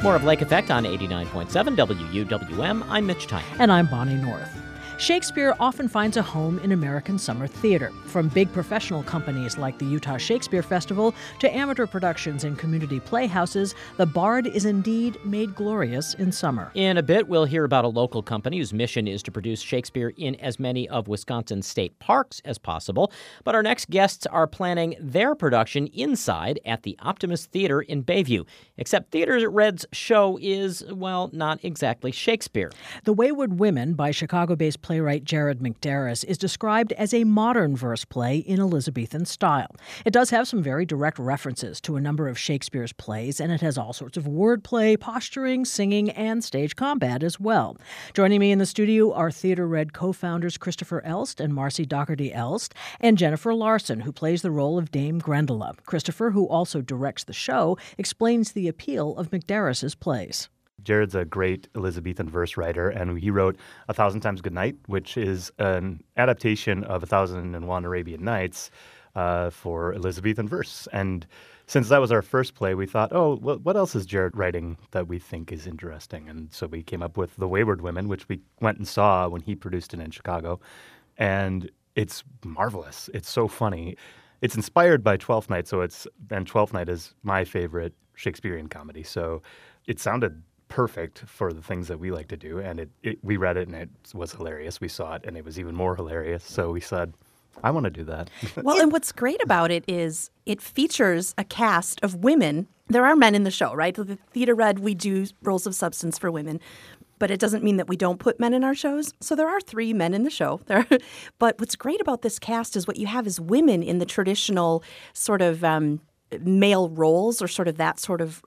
More of Lake Effect on 89.7 WUWM. I'm Mitch Tyne. And I'm Bonnie North. Shakespeare often finds a home in American summer theater, from big professional companies like the Utah Shakespeare Festival to amateur productions in community playhouses. The Bard is indeed made glorious in summer. In a bit, we'll hear about a local company whose mission is to produce Shakespeare in as many of Wisconsin's state parks as possible. But our next guests are planning their production inside at the Optimist Theater in Bayview. Except Theater Red's show is, well, not exactly Shakespeare. The Wayward Women by Chicago-based playwright Jared McDarris is described as a modern verse play in Elizabethan style. It does have some very direct references to a number of Shakespeare's plays, and it has all sorts of wordplay, posturing, singing, and stage combat as well. Joining me in the studio are Theater Red co-founders Christopher Elst and Marcy Doherty Elst, and Jennifer Larson, who plays the role of Dame Grendola. Christopher, who also directs the show, explains the appeal of McDarris's plays. Jared's a great Elizabethan verse writer, and he wrote A Thousand Times Good Night, which is an adaptation of 1001 Arabian Nights for Elizabethan verse. And since that was our first play, we thought, what else is Jared writing that we think is interesting? And so we came up with The Wayward Women, which we went and saw when he produced it in Chicago. And it's marvelous. It's so funny. It's inspired by Twelfth Night, and Twelfth Night is my favorite Shakespearean comedy. So it sounded perfect for the things that we like to do, and we read it and it was hilarious. We saw it and it was even more hilarious. So we said, I want to do that. Well, and what's great about it is it features a cast of women. There are men in the show, right? The Theater Red, we do roles of substance for women, but it doesn't mean that we don't put men in our shows. So there are 3 men in the show. But what's great about this cast is what you have is women in the traditional sort of male roles, or sort of that sort of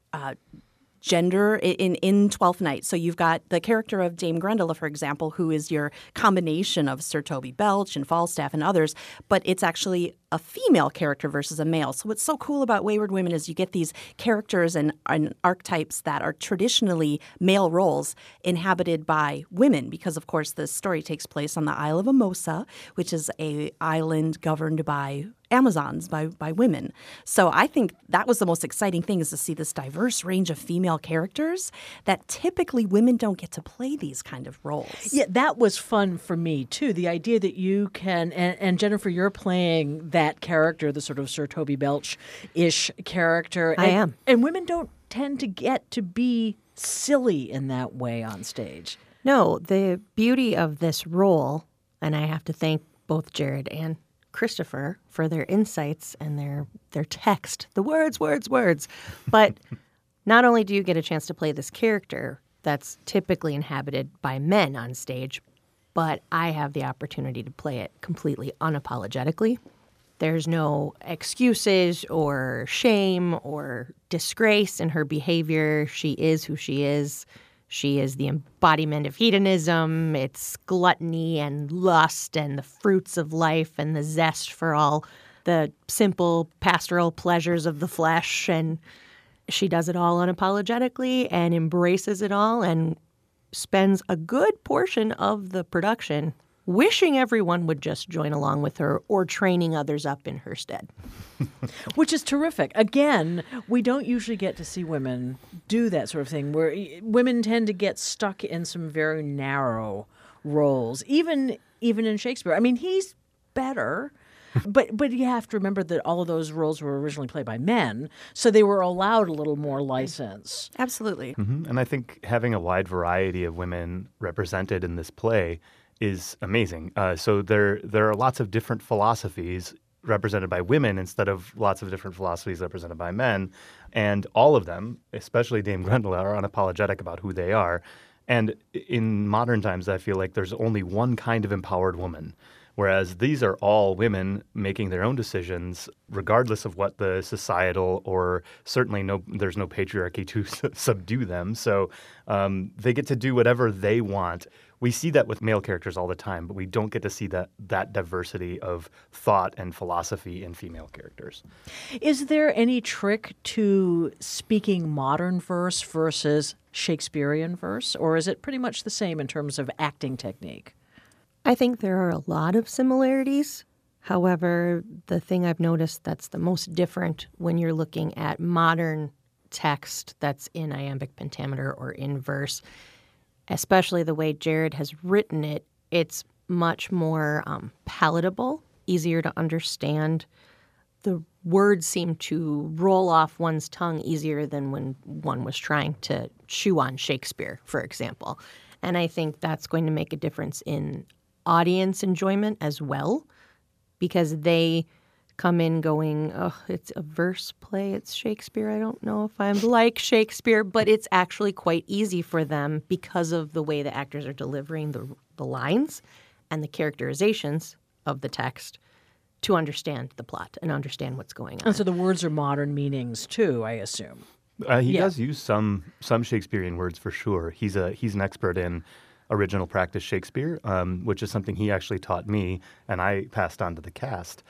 gender in Twelfth Night. So you've got the character of Dame Grendola, for example, who is your combination of Sir Toby Belch and Falstaff and others, but it's actually a female character versus a male. So what's so cool about Wayward Women is you get these characters and archetypes that are traditionally male roles inhabited by women, because, of course, the story takes place on the Isle of Amosa, which is an island governed by Amazons, by women. So I think that was the most exciting thing, is to see this diverse range of female characters that typically women don't get to play these kind of roles. Yeah, that was fun for me, too. The idea that you can, and Jennifer, you're playing that character, the sort of Sir Toby Belch-ish character. I am. And women don't tend to get to be silly in that way on stage. No, the beauty of this role, and I have to thank both Jared and Christopher for their insights and their text, the words. But not only do you get a chance to play this character that's typically inhabited by men on stage, but I have the opportunity to play it completely unapologetically. There's no excuses or shame or disgrace in her behavior. She is who she is. She is the embodiment of hedonism. It's gluttony and lust and the fruits of life and the zest for all the simple pastoral pleasures of the flesh. And she does it all unapologetically and embraces it all and spends a good portion of the production wishing everyone would just join along with her or training others up in her stead. Which is terrific. Again, we don't usually get to see women do that sort of thing, where women tend to get stuck in some very narrow roles, even in Shakespeare. I mean, he's better, but you have to remember that all of those roles were originally played by men, so they were allowed a little more license. Absolutely. Mm-hmm. And I think having a wide variety of women represented in this play is amazing. So there are lots of different philosophies represented by women instead of lots of different philosophies represented by men. And all of them, especially Dame Grendola, are unapologetic about who they are. And in modern times, I feel like there's only one kind of empowered woman, whereas these are all women making their own decisions, regardless of what the societal or certainly there's no patriarchy to subdue them. So they get to do whatever they want. We see that with male characters all the time, but we don't get to see that diversity of thought and philosophy in female characters. Is there any trick to speaking modern verse versus Shakespearean verse, or is it pretty much the same in terms of acting technique? I think there are a lot of similarities. However, the thing I've noticed that's the most different when you're looking at modern text that's in iambic pentameter or in verse, especially the way Jared has written it, it's much more palatable, easier to understand. The words seem to roll off one's tongue easier than when one was trying to chew on Shakespeare, for example. And I think that's going to make a difference in audience enjoyment as well, because they come in going, oh, it's a verse play, it's Shakespeare. I don't know if I'm like Shakespeare, but it's actually quite easy for them because of the way the actors are delivering the lines and the characterizations of the text to understand the plot and understand what's going on. And so the words are modern meanings too, I assume. He does use some Shakespearean words for sure. He's an expert in original practice Shakespeare, which is something he actually taught me, and I passed on to the cast.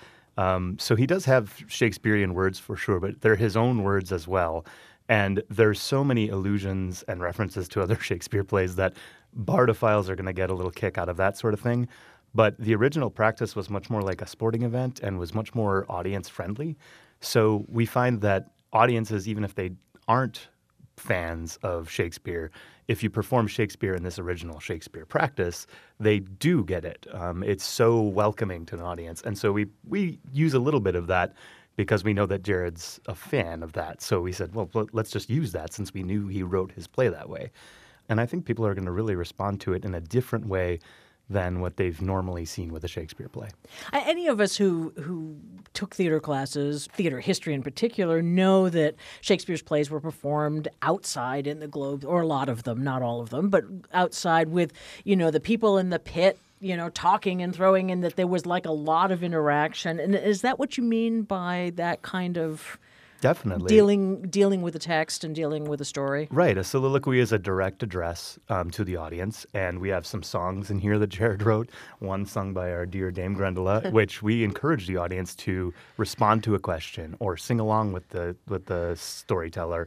So he does have Shakespearean words for sure, but they're his own words as well. And there's so many allusions and references to other Shakespeare plays that bardophiles are going to get a little kick out of that sort of thing. But the original practice was much more like a sporting event and was much more audience friendly. So we find that audiences, even if they aren't fans of Shakespeare, if you perform Shakespeare in this original Shakespeare practice, they do get it. It's so welcoming to an audience. And so we use a little bit of that because we know that Jared's a fan of that. So we said, well, let's just use that since we knew he wrote his play that way. And I think people are going to really respond to it in a different way than what they've normally seen with a Shakespeare play. Any of us who took theater classes, theater history in particular, know that Shakespeare's plays were performed outside in the Globe, or a lot of them, not all of them, but outside with, the people in the pit, talking and throwing, and that there was like a lot of interaction. And is that what you mean by that kind of... Definitely. Dealing with the text and dealing with the story? Right. A soliloquy is a direct address to the audience. And we have some songs in here that Jared wrote, one sung by our dear Dame Grendola, which we encourage the audience to respond to a question or sing along with the storyteller.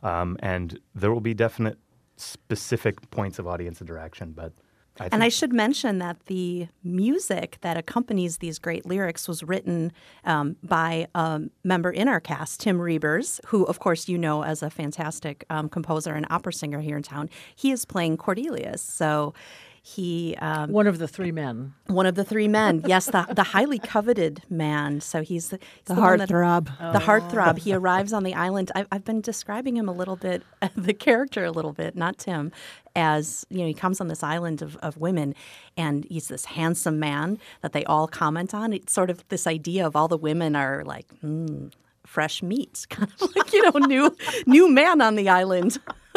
And there will be definite specific points of audience interaction, but I should mention that the music that accompanies these great lyrics was written by a member in our cast, Tim Reibers, who, of course, you know as a fantastic composer and opera singer here in town. He is playing Cornelius, so he... one of the three men. One of the three men, yes, the highly coveted man. So he's the heartthrob. The heartthrob. He arrives on the island. I've been describing him a little bit, the character a little bit, not Tim, as, he comes on this island of women, and he's this handsome man that they all comment on. It's sort of this idea of all the women are like, fresh meat, kind of like, new man on the island.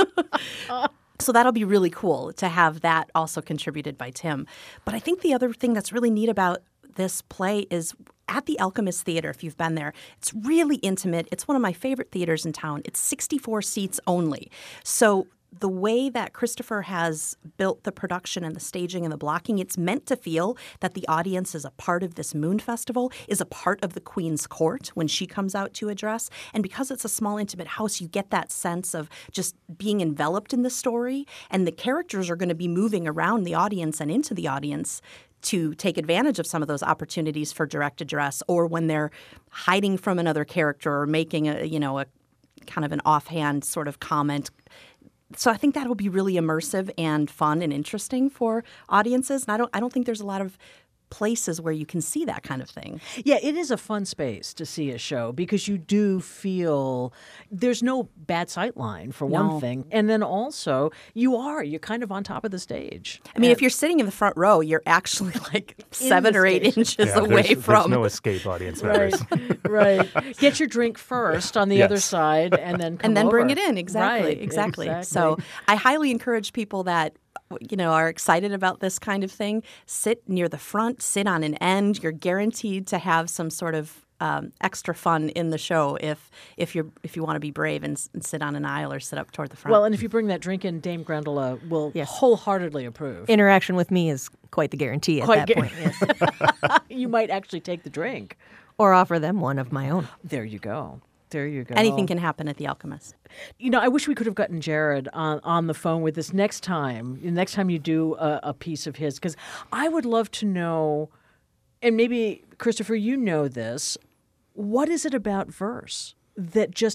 So that'll be really cool to have that also contributed by Tim. But I think the other thing that's really neat about this play is at the Alchemist Theater, if you've been there, it's really intimate. It's one of my favorite theaters in town. It's 64 seats only. So the way that Christopher has built the production and the staging and the blocking, it's meant to feel that the audience is a part of this moon festival, is a part of the Queen's court when she comes out to address. And because it's a small, intimate house, you get that sense of just being enveloped in the story. And the characters are going to be moving around the audience and into the audience to take advantage of some of those opportunities for direct address, or when they're hiding from another character or making a kind of an offhand sort of comment. So I think that will be really immersive and fun and interesting for audiences. And I don't think there's a lot of places where you can see that kind of thing. Yeah, it is a fun space to see a show because you do feel there's no bad sight line for one thing. And then also you're kind of on top of the stage. I mean, if you're sitting in the front row, you're actually like 7 or 8 inches away from. There's no escape, audience members. Right. Get your drink first on the other side and then come over. Bring it in. Exactly. So I highly encourage people that are excited about this kind of thing, sit near the front, sit on an end. You're guaranteed to have some sort of extra fun in the show if you want to be brave and sit on an aisle or sit up toward the front. Well, and if you bring that drink in, Dame Grendola will wholeheartedly approve. Interaction with me is quite the guarantee at that point. Yes. You might actually take the drink. Or offer them one of my own. There you go. Anything can happen at the Alchemist. I wish we could have gotten Jared on the phone with us next time you do a piece of his, because I would love to know, and maybe, Christopher, you know this, what is it about verse that just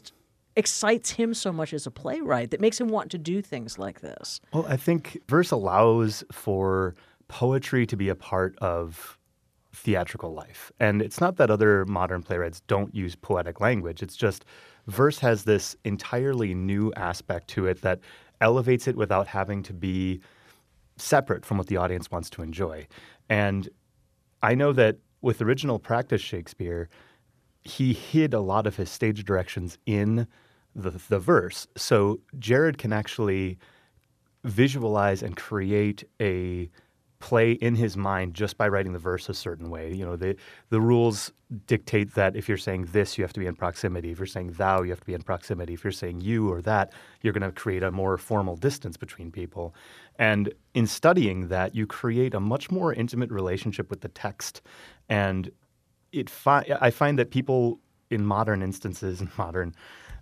excites him so much as a playwright that makes him want to do things like this? Well, I think verse allows for poetry to be a part of theatrical life. And it's not that other modern playwrights don't use poetic language. It's just verse has this entirely new aspect to it that elevates it without having to be separate from what the audience wants to enjoy. And I know that with original practice Shakespeare, he hid a lot of his stage directions in the verse. So Jared can actually visualize and create a play in his mind just by writing the verse a certain way. You know, the rules dictate that if you're saying this, you have to be in proximity. If you're saying thou, you have to be in proximity. If you're saying you or that, you're going to create a more formal distance between people. And in studying that, you create a much more intimate relationship with the text. And I find that people in modern instances, in modern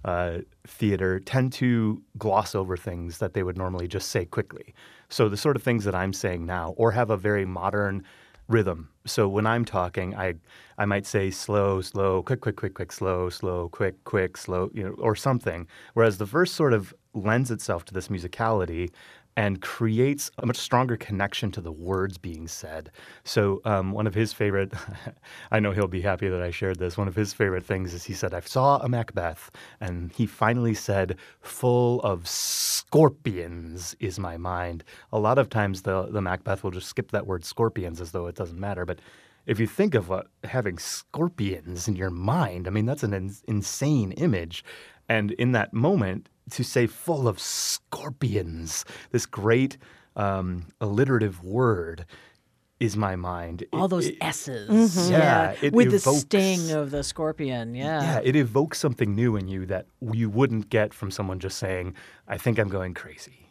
theater, tend to gloss over things that they would normally just say quickly. So the sort of things that I'm saying now, or have a very modern rhythm. So when I'm talking, I might say slow, slow, quick, quick, quick, quick, slow, slow, quick, quick, slow, or something. Whereas the verse sort of lends itself to this musicality and creates a much stronger connection to the words being said. So one of his favorite, I know he'll be happy that I shared this, one of his favorite things is he said, I saw a Macbeth, and he finally said, full of scorpions is my mind. A lot of times the Macbeth will just skip that word scorpions as though it doesn't matter, but if you think of having scorpions in your mind, I mean, that's an insane image. And in that moment, to say full of scorpions, this great alliterative word is my mind. All those S's. Mm-hmm. Yeah. With the sting of the scorpion. Yeah. Yeah, it evokes something new in you that you wouldn't get from someone just saying, I think I'm going crazy.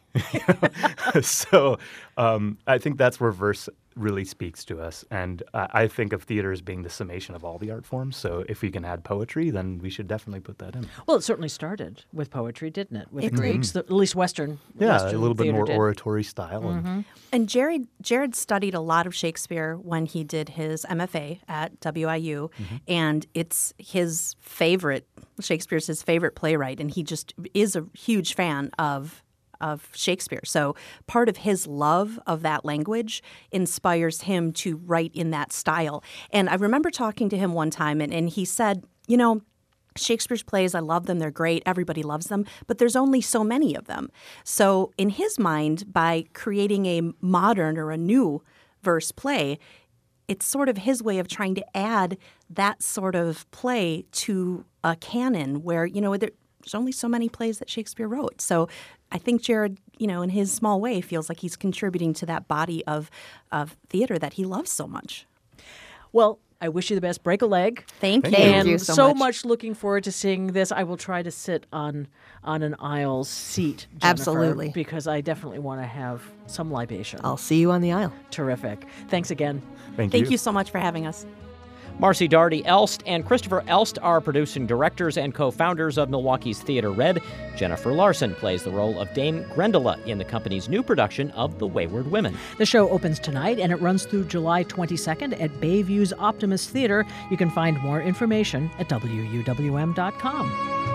So I think that's where verse really speaks to us. And I think of theater as being the summation of all the art forms. So if we can add poetry, then we should definitely put that in. Well, it certainly started with poetry, didn't it? With the Greeks, at least Western. Yeah, Western a little bit more did. oratory style. Mm-hmm. And Jared studied a lot of Shakespeare when he did his MFA at WIU, and it's his favorite. Shakespeare's his favorite playwright, and he just is a huge fan of Shakespeare. So part of his love of that language inspires him to write in that style. And I remember talking to him one time, and he said, you know, Shakespeare's plays, I love them, they're great, everybody loves them, but there's only so many of them. So in his mind, by creating a modern or a new verse play, it's sort of his way of trying to add that sort of play to a canon where, you know, there's only so many plays that Shakespeare wrote. So I think Jared, you know, in his small way, feels like he's contributing to that body of theater that he loves so much. Well, I wish you the best. Break a leg. Thank you. Thank And you so much. looking forward to seeing this. I will try to sit on an aisle seat, Jennifer, Absolutely. because I definitely want to have some libation. I'll see you on the aisle. Terrific. Thanks again. Thank Thank you so much for having us. Marcy Daugherty Elst and Christopher Elst are producing directors and co-founders of Milwaukee's Theater Red. Jennifer Larson plays the role of Dame Grendola in the company's new production of The Wayward Women. The show opens tonight, and it runs through July 22nd at Bayview's Optimist Theater. You can find more information at WUWM.com.